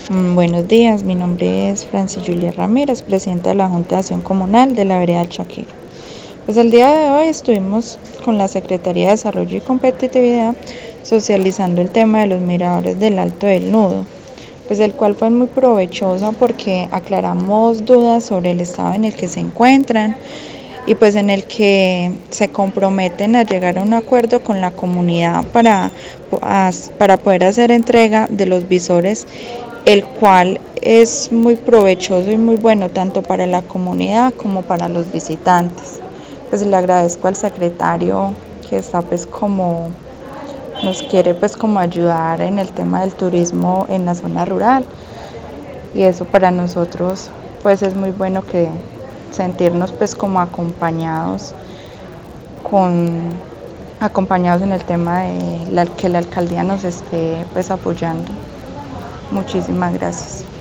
Buenos días, mi nombre es Francis Julia Ramírez, presidenta de la Junta de Acción Comunal de la Vereda del Chaquiro. Pues el día de hoy estuvimos con la Secretaría de Desarrollo y Competitividad socializando el tema de los miradores del Alto del Nudo, pues el cual fue muy provechoso porque aclaramos dudas sobre el estado en el que se encuentran y pues en el que se comprometen a llegar a un acuerdo con la comunidad para poder hacer entrega de los visores, el cual es muy provechoso y muy bueno tanto para la comunidad como para los visitantes. Pues le agradezco al secretario que está pues como nos quiere pues como ayudar en el tema del turismo en la zona rural, y eso para nosotros pues es muy bueno, que sentirnos pues como con acompañados en el tema de que la alcaldía nos esté pues apoyando. Muchísimas gracias.